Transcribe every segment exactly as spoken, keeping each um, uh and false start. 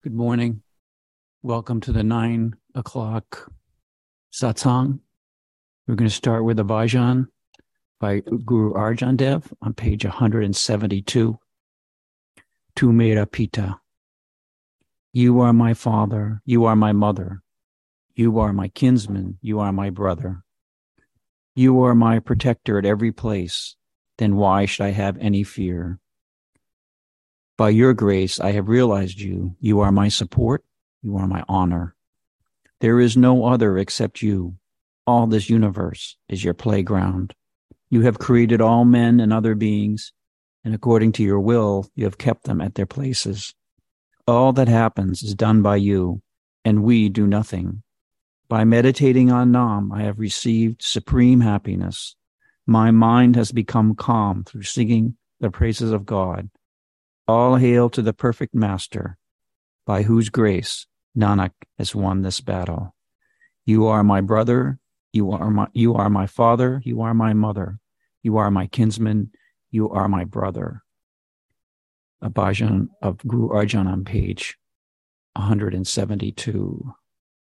Good morning. Welcome to the nine o'clock satsang. We're going to start with a bhajan by Guru Arjan Dev on page one seventy-two. Tu mera pita. You are my father. You are my mother. You are my kinsman. You are my brother. You are my protector at every place. Then why should I have any fear? By your grace, I have realized you. You are my support. You are my honor. There is no other except you. All this universe is your playground. You have created all men and other beings, and according to your will, you have kept them at their places. All that happens is done by you, and we do nothing. By meditating on Nam, I have received supreme happiness. My mind has become calm through singing the praises of God. All hail to the perfect master, by whose grace Nanak has won this battle. You are my brother, you are my, you are my father, you are my mother, you are my kinsman, you are my brother. A bhajan of Guru Arjan on page one seventy-two.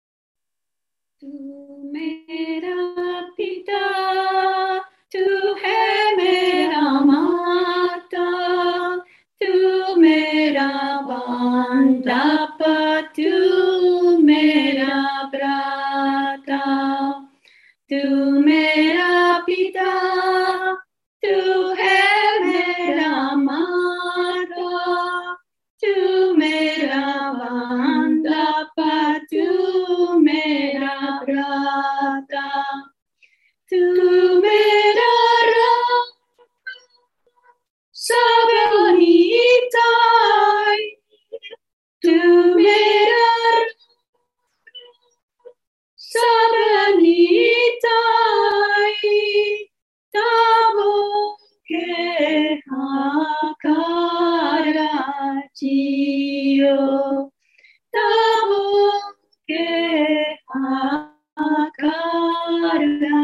Tu mera pita, tu hai mera mata, tu mera bandapa, tu mera brata, tu mera pita, tu hai mera mata, tu mera bandapa, tu mera brata, tu mera Sabanitai, tu mera Sabanitai, tavo ke hakara jiyo, tavo ke hakara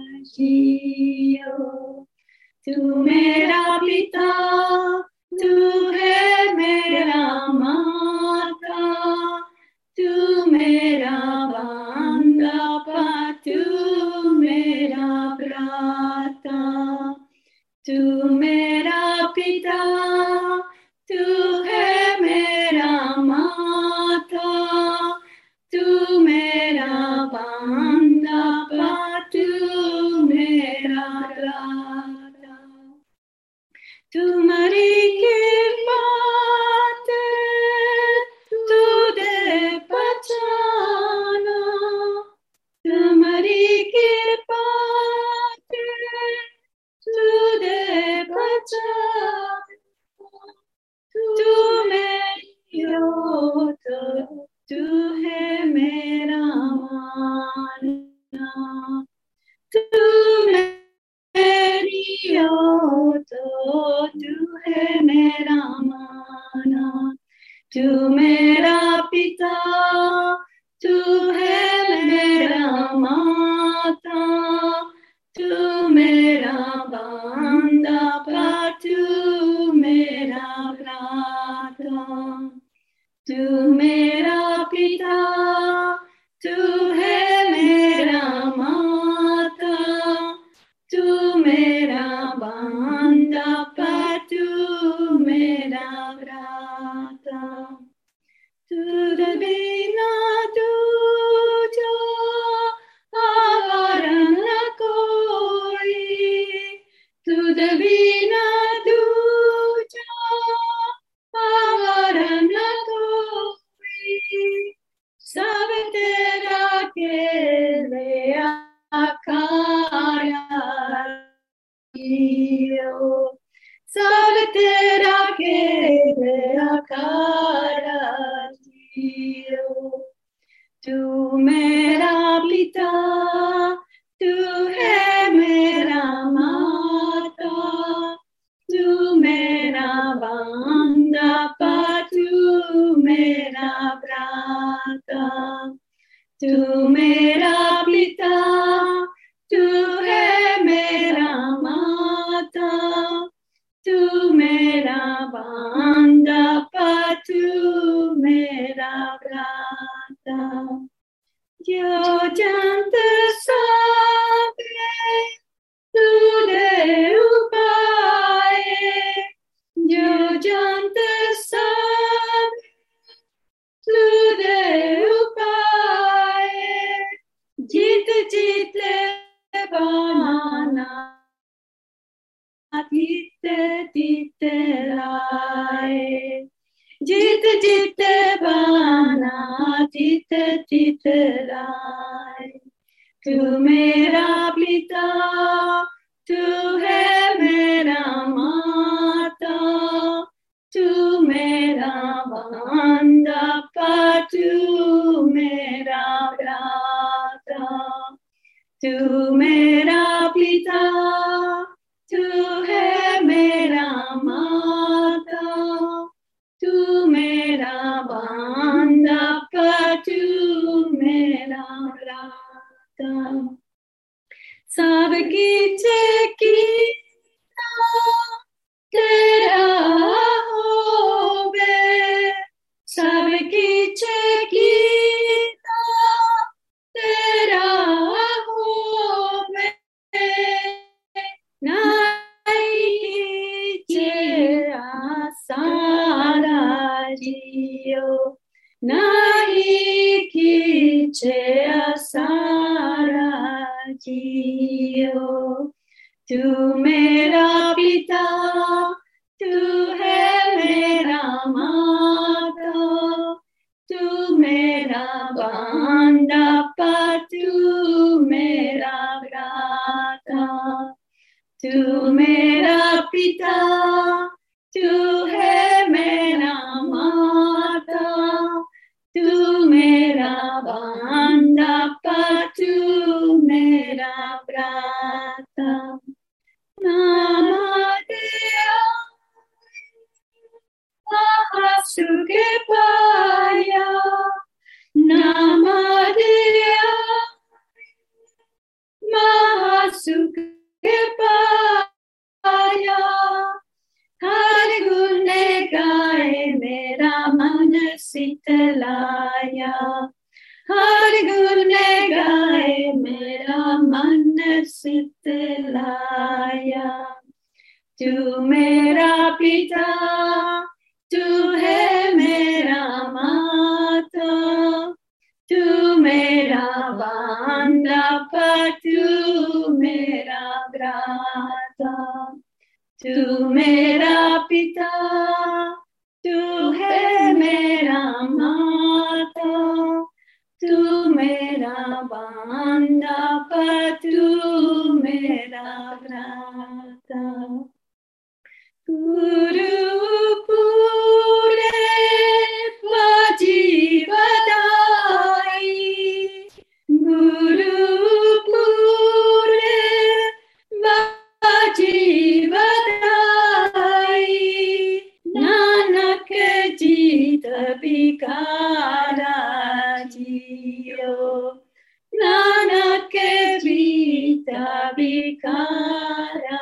jiyo. Tu mera pita, tu hai mera mata, tu mera bandapa, tu mera brata, tu mera pita, tu hai mera mata, tu mera bandapa, tu mera brata. तुम्हारी कृपा से तुझे पहचाना, तुम्हारी कृपा से तुझे पहचाना, तू मेरी हो तो तू है मेरा माना, तू मेरी हो तो तू है मेरा माना, तू मेरा पिता, तू है मेरा माता, तू मेरा बांधवा, तू मेरा भ्राता, तू मेरा पिता, तू है मेरा माता, तू मेरा बांधवा, तू मेरा भ्राता, तुझ बिना तुझो आवार न कोई, तुझ बिना तुझो आवार न कोई, सब तेरा केले आकारा सब तेरा केले आकारा जियो, तू मेरा पिता, तू है मेरा माता, तू मेरा बांधवा, तू मेरा भ्राता, तू मेरा पिता, तू है मेरा माता, तू मेरा बांधवा, Jo janta sabe, tude upaye, jo janta sabe, tude upaye, jit jit bana, tite tite laye. Jit jit bana, tite tite laye. Tu mera pita, tu hai mera mata, tu mera bandapa, tu mera brata. Tu mera pita, tu hai mera mata, tu mera bandapa, tu mera brata. Sabki chekita tera hobe, sabki chekita tera hobe, nahi che asara jiyo, nahi kiche asara jiyo. Tu mera pita, tu hai mera mata, tu mera bandapa, tu mera brata. Tu mera pita, tu hai mera mata, tu mera bandapa, tu mera brata. Namadea Mahasuke Paya, Namadea Mahasuke Paya, Har Gune Gaye Mera Man Sitalaya, Har Gune Gaye Mera Man Sitalaya. Tu mera pita, tu hai mera mata, tu mera bandapa, tu mera brata. Tu mera pita, tu hai mera mata, tu mera bandapa, tu mera brata. Guru pure vajivadai, Guru pure vajivadai, Nanak jita bikara jiyo, Nanak jita bikara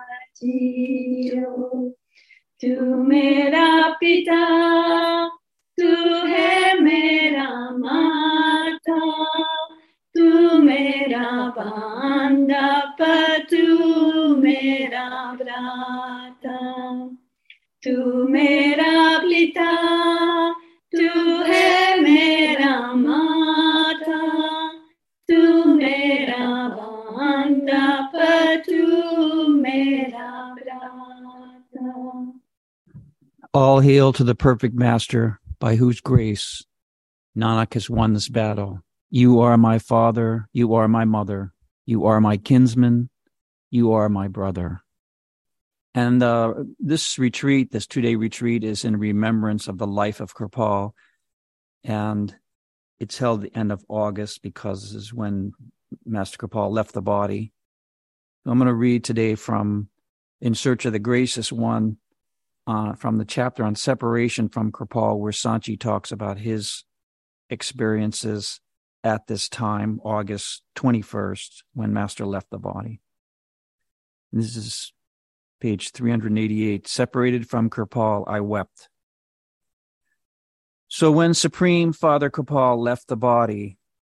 jiyo. Tu mera pita, tu hai mera mata, tu mera bandapa, tu mera brata. Tu mera pita, tu hai mera mata, tu mera bandapa, tu mera brata. All hail to the perfect master, by whose grace Nanak has won this battle. You are my father, you are my mother, you are my kinsman, you are my brother. And uh, this retreat, this two-day retreat, is in remembrance of the life of Kirpal, and it's held at the end of August because this is when Master Kirpal left the body. I'm going to read today from In Search of the Gracious One, Uh, from the chapter on separation from Kirpal, where Sanchi talks about his experiences at this time, August twenty-first, when Master left the body. And this is page three hundred eighty-eight. Separated from Kirpal, I wept. So when Supreme Father Kirpal left the body,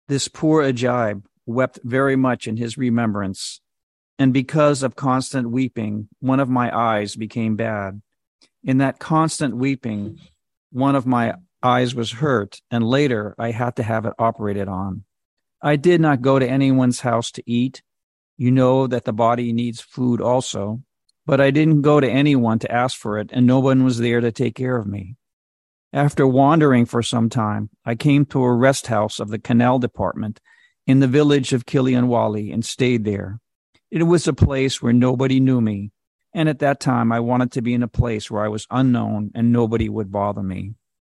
This poor Ajaib wept very much in his remembrance, and because of constant weeping, one of my eyes became bad. In that constant weeping, one of my eyes was hurt, and later I had to have it operated on. I did not go to anyone's house to eat. You know that the body needs food also, but I didn't go to anyone to ask for it, and no one was there to take care of me. After wandering for some time, I came to a rest house of the canal department in the village of Kilianwali and stayed there. It was a place where nobody knew me, and at that time I wanted to be in a place where I was unknown and nobody would bother me.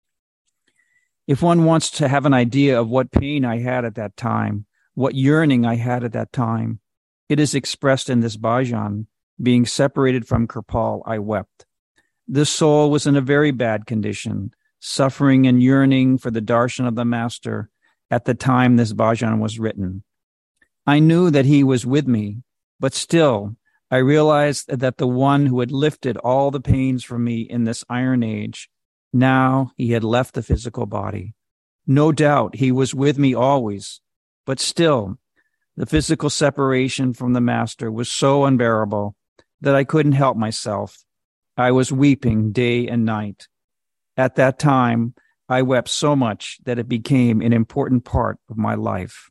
If one wants to have an idea of what pain I had at that time, what yearning I had at that time, it is expressed in this bhajan. Being separated from Kirpal, I wept. This soul was in a very bad condition, suffering and yearning for the darshan of the Master at the time this bhajan was written. I knew that he was with me, but still I realized that the one who had lifted all the pains from me in this iron age, now he had left the physical body. No doubt he was with me always, but still the physical separation from the Master was so unbearable that I couldn't help myself. I was weeping day and night. At that time, I wept so much that it became an important part of my life.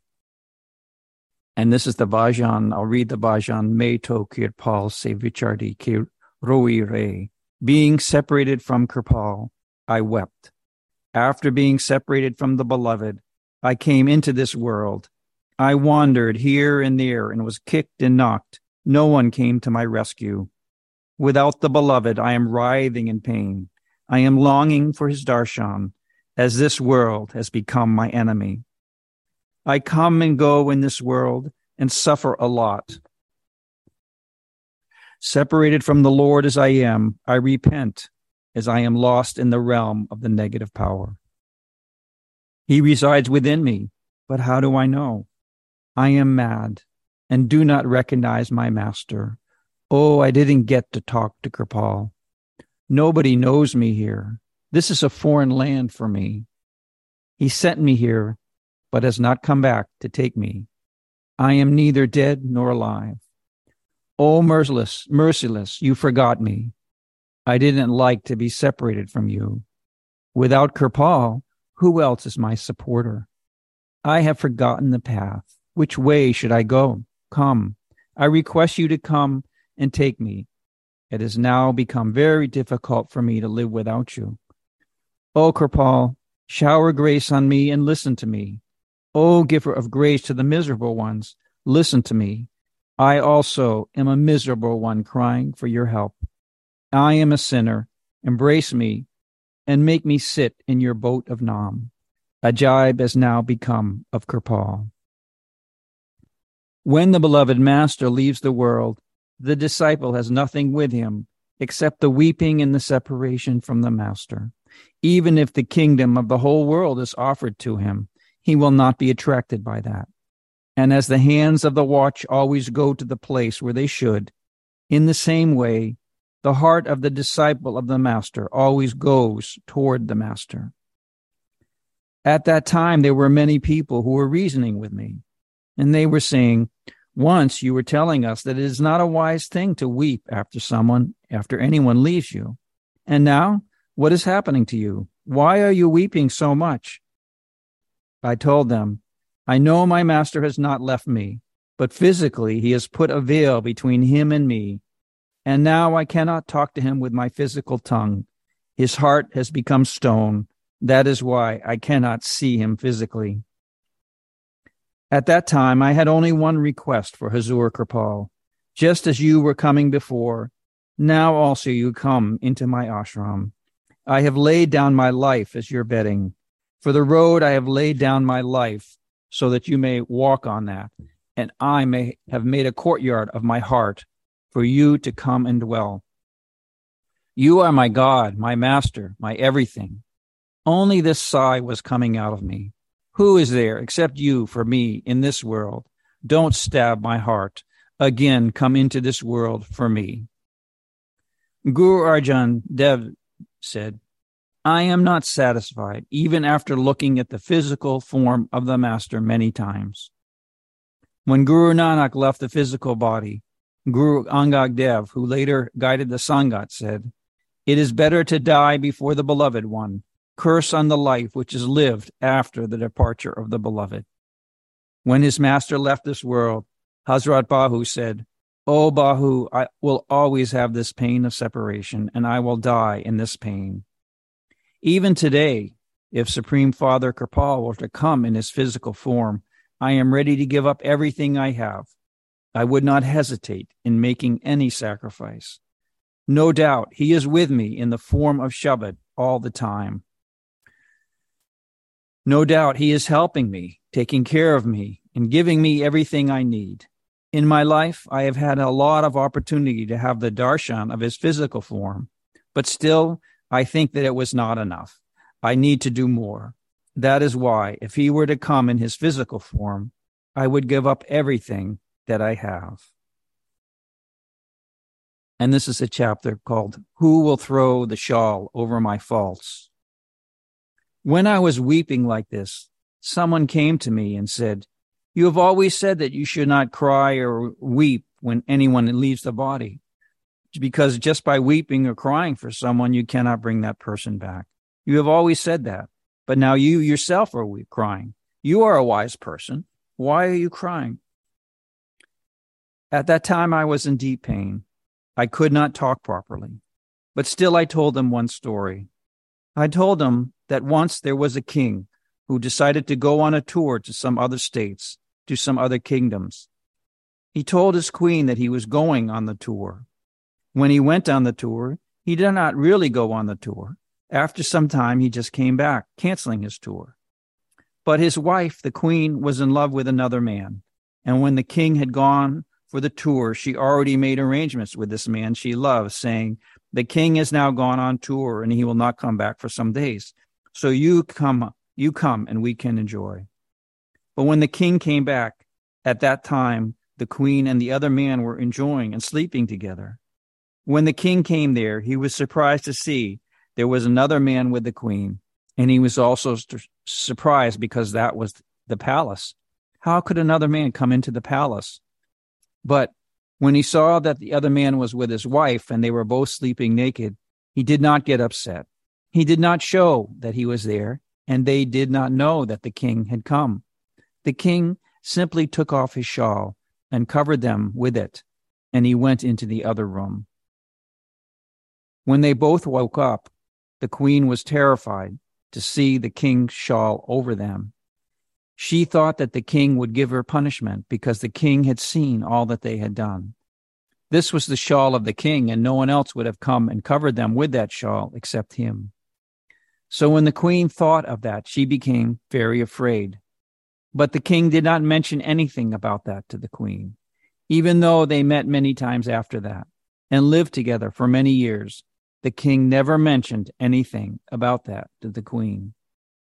And this is the bhajan. I'll read the bhajan. Me to Kirpal se vichardi ki roi re. Being separated from Kirpal, I wept. After being separated from the beloved, I came into this world. I wandered here and there and was kicked and knocked. No one came to my rescue. Without the beloved, I am writhing in pain. I am longing for his darshan, as this world has become my enemy. I come and go in this world and suffer a lot. Separated from the Lord as I am, I repent as I am lost in the realm of the negative power. He resides within me, but how do I know? I am mad and do not recognize my Master. Oh, I didn't get to talk to Kirpal. Nobody knows me here. This is a foreign land for me. He sent me here, but has not come back to take me. I am neither dead nor alive. Oh, merciless, merciless, you forgot me. I didn't like to be separated from you. Without Kirpal, who else is my supporter? I have forgotten the path. Which way should I go? Come. I request you to come and take me. It has now become very difficult for me to live without you. O Kirpal, shower grace on me and listen to me. O giver of grace to the miserable ones, listen to me. I also am a miserable one crying for your help. I am a sinner. Embrace me and make me sit in your boat of Nam. Ajaib has now become of Kirpal. When the beloved Master leaves the world, the disciple has nothing with him except the weeping and the separation from the Master. Even if the kingdom of the whole world is offered to him, he will not be attracted by that. And as the hands of the watch always go to the place where they should, in the same way, the heart of the disciple of the Master always goes toward the Master. At that time, there were many people who were reasoning with me, and they were saying, once you were telling us that it is not a wise thing to weep after someone, after anyone leaves you. And now, what is happening to you? Why are you weeping so much? I told them, I know my Master has not left me, but physically he has put a veil between him and me. And now I cannot talk to him with my physical tongue. His heart has become stone. That is why I cannot see him physically. At that time, I had only one request for Hazur Kirpal. Just as you were coming before, now also you come into my ashram. I have laid down my life as your bedding. For the road I have laid down my life so that you may walk on that, and I may have made a courtyard of my heart for you to come and dwell. You are my God, my Master, my everything. Only this sigh was coming out of me. Who is there except you for me in this world? Don't stab my heart. Again, come into this world for me. Guru Arjan Dev said, I am not satisfied, even after looking at the physical form of the Master many times. When Guru Nanak left the physical body, Guru Angad Dev, who later guided the Sangat, said, "It is better to die before the Beloved One. Curse on the life which is lived after the departure of the Beloved." When his master left this world, Hazrat Bahu said, "O Bahu, I will always have this pain of separation, and I will die in this pain." Even today, if Supreme Father Kripal were to come in his physical form, I am ready to give up everything I have. I would not hesitate in making any sacrifice. No doubt he is with me in the form of Shabad all the time. No doubt he is helping me, taking care of me, and giving me everything I need. In my life, I have had a lot of opportunity to have the darshan of his physical form, but still, I think that it was not enough. I need to do more. That is why, if he were to come in his physical form, I would give up everything that I have. And this is a chapter called, Who Will Throw the Shawl Over My Faults? When I was weeping like this, someone came to me and said, "You have always said that you should not cry or weep when anyone leaves the body, because just by weeping or crying for someone, you cannot bring that person back. You have always said that, but now you yourself are weep, crying. You are a wise person. Why are you crying?" At that time, I was in deep pain. I could not talk properly, but still I told them one story. I told them that once there was a king who decided to go on a tour to some other states, to some other kingdoms. He told his queen that he was going on the tour. When he went on the tour, he did not really go on the tour. After some time, he just came back, canceling his tour. But his wife, the queen, was in love with another man. And when the king had gone for the tour, she already made arrangements with this man she loved, saying, "The king has now gone on tour and he will not come back for some days. So you come, you come and we can enjoy." But when the king came back, at that time, the queen and the other man were enjoying and sleeping together. When the king came there, he was surprised to see there was another man with the queen, and he was also st- surprised because that was the palace. How could another man come into the palace? But when he saw that the other man was with his wife and they were both sleeping naked, he did not get upset. He did not show that he was there, and they did not know that the king had come. The king simply took off his shawl and covered them with it, and he went into the other room. When they both woke up, the queen was terrified to see the king's shawl over them. She thought that the king would give her punishment because the king had seen all that they had done. This was the shawl of the king, and no one else would have come and covered them with that shawl except him. So when the queen thought of that, she became very afraid. But the king did not mention anything about that to the queen, even though they met many times after that and lived together for many years. The king never mentioned anything about that to the queen.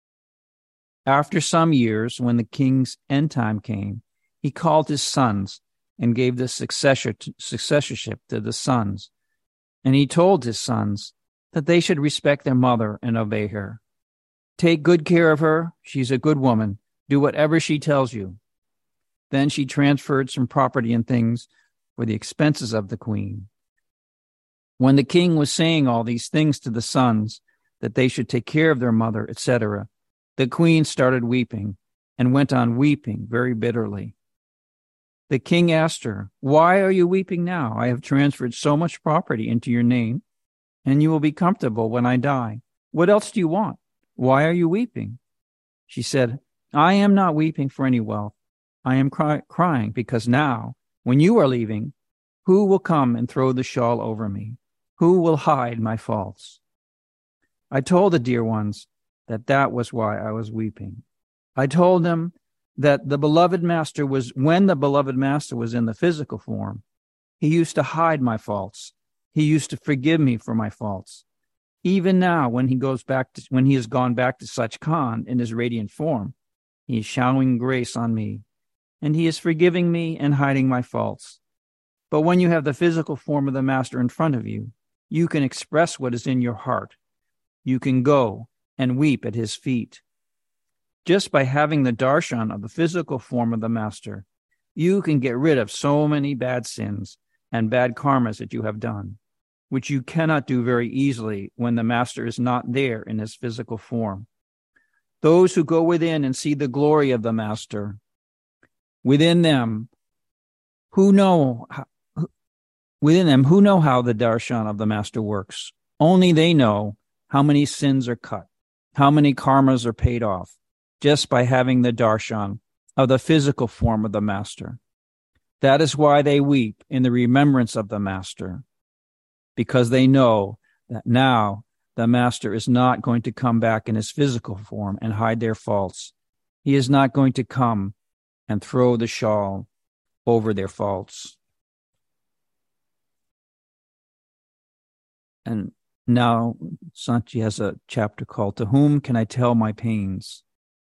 After some years, when the king's end time came, he called his sons and gave the successor to, successorship to the sons. And he told his sons that they should respect their mother and obey her. Take good care of her. She's a good woman. Do whatever she tells you. Then she transferred some property and things for the expenses of the queen. When the king was saying all these things to the sons, that they should take care of their mother, et cetera, the queen started weeping and went on weeping very bitterly. The king asked her, "Why are you weeping now? I have transferred so much property into your name, and you will be comfortable when I die. What else do you want? Why are you weeping?" She said, "I am not weeping for any wealth. I am cry- crying because now, when you are leaving, who will come and throw the shawl over me? Who will hide my faults?" I told the dear ones that that was why I was weeping. I told them that the beloved master was, when the beloved master was in the physical form, he used to hide my faults. He used to forgive me for my faults. Even now, when he goes back to, when he has gone back to Sachkhand in his radiant form, he is showering grace on me, and he is forgiving me and hiding my faults. But when you have the physical form of the master in front of you, you can express what is in your heart. you can go and weep at his feet. Just by having the darshan of the physical form of the master, you can get rid of so many bad sins and bad karmas that you have done, which you cannot do very easily when the master is not there in his physical form. Those who go within and see the glory of the master, within them, who know, within them, who know how the darshan of the master works. Only they know how many sins are cut, how many karmas are paid off, just by having the darshan of the physical form of the master. That is why they weep in the remembrance of the master, because they know that now the master is not going to come back in his physical form and hide their faults. He is not going to come and throw the shawl over their faults. And now Sanchi has a chapter called, To Whom Can I Tell My Pains?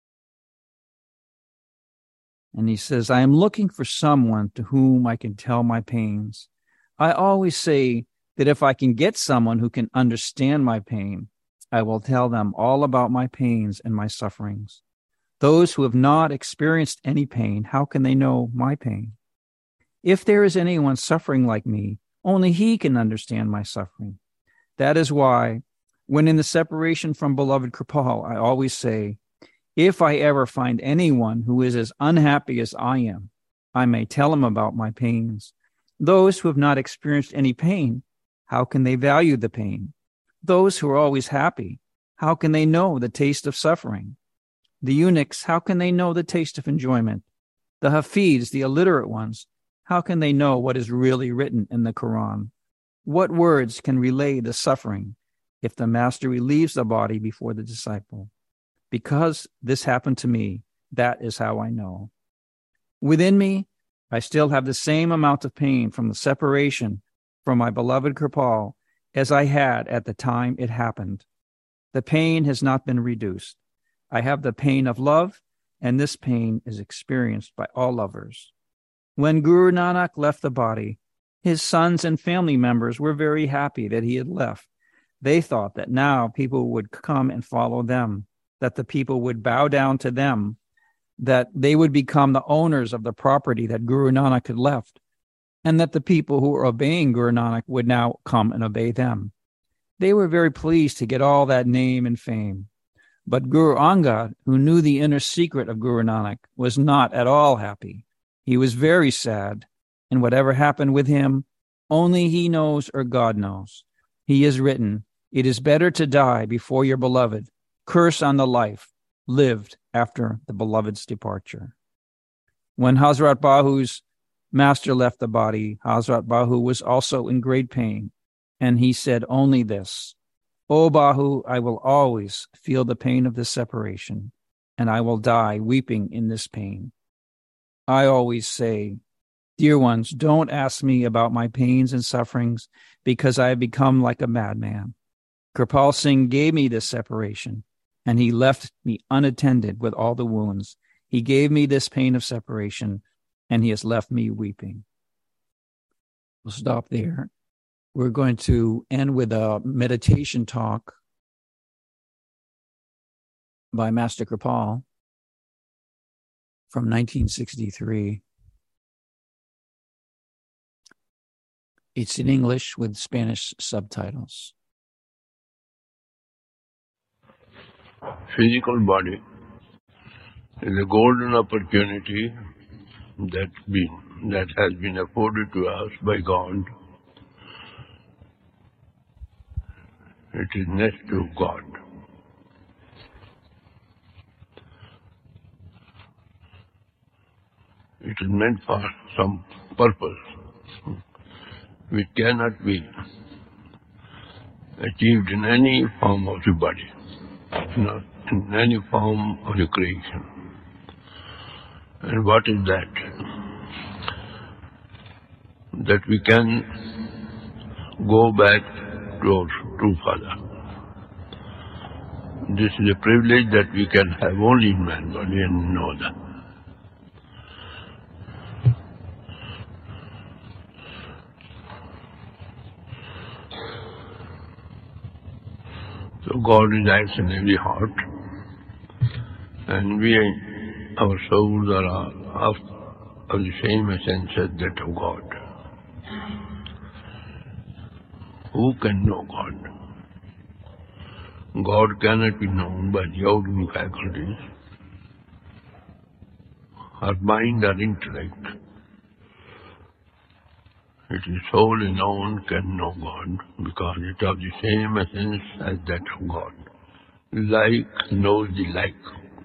And he says, I am looking for someone to whom I can tell my pains. I always say that if I can get someone who can understand my pain, I will tell them all about my pains and my sufferings. Those who have not experienced any pain, how can they know my pain? If there is anyone suffering like me, only he can understand my suffering. That is why, when in the separation from beloved Kripal, I always say, if I ever find anyone who is as unhappy as I am, I may tell him about my pains. Those who have not experienced any pain, how can they value the pain? Those who are always happy, how can they know the taste of suffering? The eunuchs, how can they know the taste of enjoyment? The hafiz, the illiterate ones, how can they know what is really written in the Quran? What words can relay the suffering if the master relieves the body before the disciple? Because this happened to me, that is how I know. Within me, I still have the same amount of pain from the separation from my beloved Kripal as I had at the time it happened. The pain has not been reduced. I have the pain of love, and this pain is experienced by all lovers. When Guru Nanak left the body, his sons and family members were very happy that he had left. They thought that now people would come and follow them, that the people would bow down to them, that they would become the owners of the property that Guru Nanak had left, and that the people who were obeying Guru Nanak would now come and obey them. They were very pleased to get all that name and fame. But Guru Angad, who knew the inner secret of Guru Nanak, was not at all happy. He was very sad, and whatever happened with him, only he knows or God knows. He has written, it is better to die before your beloved, curse on the life lived after the beloved's departure. When Hazrat Bahu's master left the body, Hazrat Bahu was also in great pain, and he said only this, O Bahu, I will always feel the pain of this separation, and I will die weeping in this pain. I always say, dear ones, don't ask me about my pains and sufferings, because I have become like a madman. Kripal Singh gave me this separation, and he left me unattended with all the wounds. He gave me this pain of separation, and he has left me weeping. We'll stop there. We're going to end with a meditation talk by Master Kripal from nineteen sixty-three. It's in English with Spanish subtitles. Physical body is a golden opportunity that been that has been afforded to us by God. It is next to God. It is meant for some purpose which cannot be achieved in any form of the body, not in any form of the creation. And what is that? That we can go back to our true Father. This is a privilege that we can have only in man body and no other. So God resides in every heart, and we, our souls are of, of the same essence as that of God. Who can know God? God cannot be known by the outgoing faculties, our mind or intellect. It is solely known can know God because it is of the same essence as that of God. Like knows the like.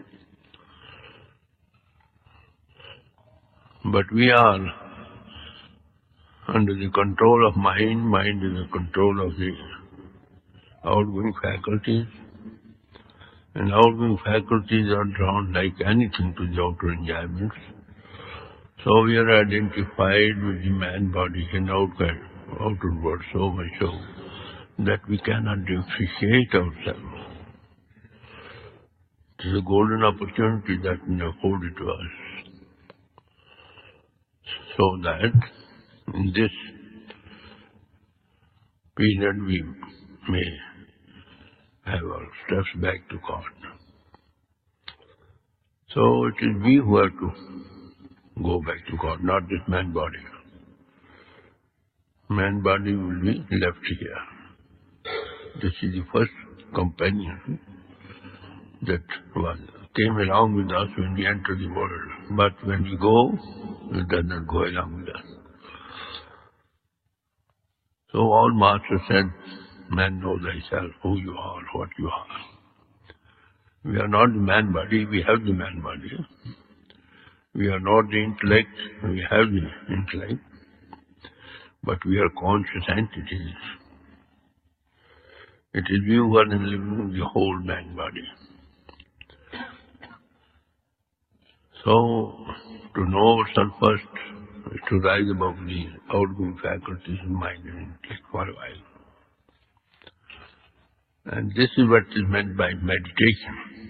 But we are under the control of mind, mind is the control of the outgoing faculties, and outgoing faculties are drawn like anything to the outer enjoyments. So we are identified with the man body and outer, outer world so much so that we cannot differentiate ourselves. It is a golden opportunity that is afforded to us, so that in this period we may have our steps back to God. So it is we who have to go back to God, not this man body. Man body will be left here. This is the first companion that was, came along with us when we entered the world. But when we go, it does not go along with us. So all masters said, man, know thyself, who you are, what you are. We are not the man body, we have the man body. We are not the intellect, we have the intellect. But we are conscious entities. It is we who are living the whole man body. So, to know ourselves first is to rise above the outgoing faculties of mind and intellect for a while. And this is what is meant by meditation.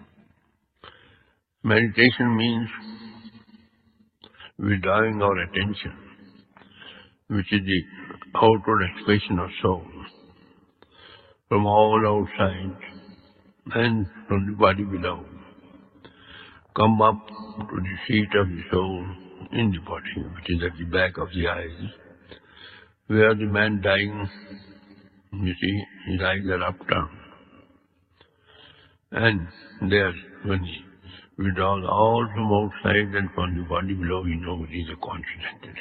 Meditation means withdrawing our attention, which is the outward expression of soul, from all outside and from the body below. Come up to the seat of the soul in the body, which is at the back of the eyes, where the man dying, you see, his eyes are upturned. And there, when he withdraws all from outside and from the body below, he knows he is a conscious entity.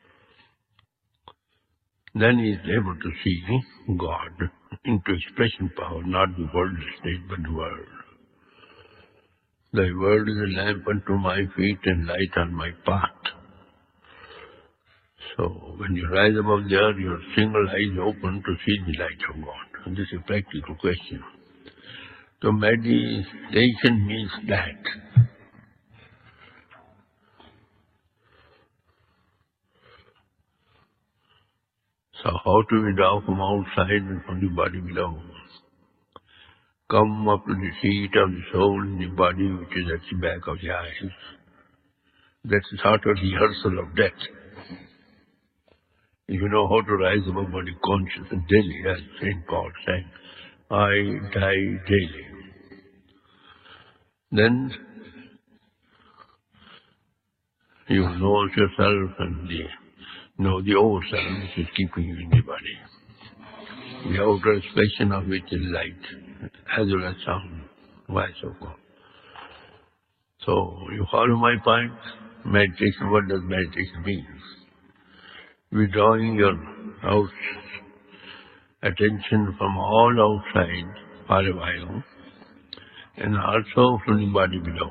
Then he is able to see God into expression power, not the worldly state, but the world. Thy word is a lamp unto my feet and light on my path. So when you rise above there, your single eye is open to see the light of God. And this is a practical question. So meditation means that. So how to withdraw from outside and from the body below? Come up to the seat of the soul in the body, which is at the back of the eyes. That's a sort of rehearsal of death. If you know how to rise above body consciousness daily, as Saint Paul said, I die daily. Then you know yourself and the, know the old self which is keeping you in the body. The outer expression of which is light, as well as sound, voice of God. So, you follow my point? Meditation, what does meditation mean? Withdrawing your out attention from all outside for a while, and also from the body below.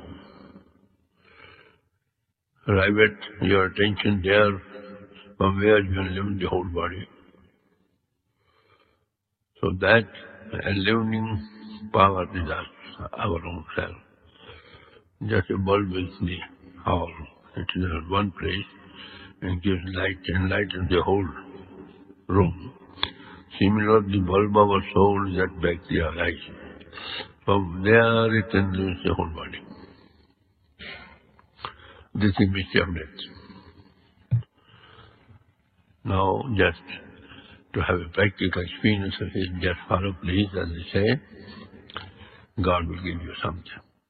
Rivet your attention there from where you live the whole body. So that enlivening power is us, our own self. Just a bulb is the hall. It is in one place and gives light and lightens the whole room. Similarly, the bulb of our soul is at back the eyes. From there it enlivens the whole body. This is mystery of death. Now just to have a practical experience of it, just follow please, as they say, God will give you something.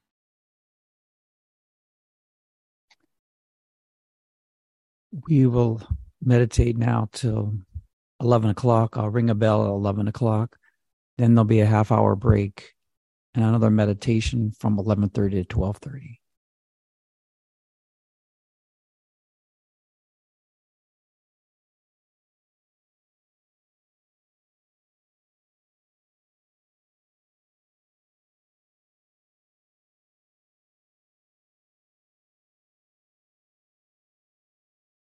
We will meditate now till eleven o'clock. I'll ring a bell at eleven o'clock. Then there'll be a half hour break and another meditation from eleven thirty to twelve thirty.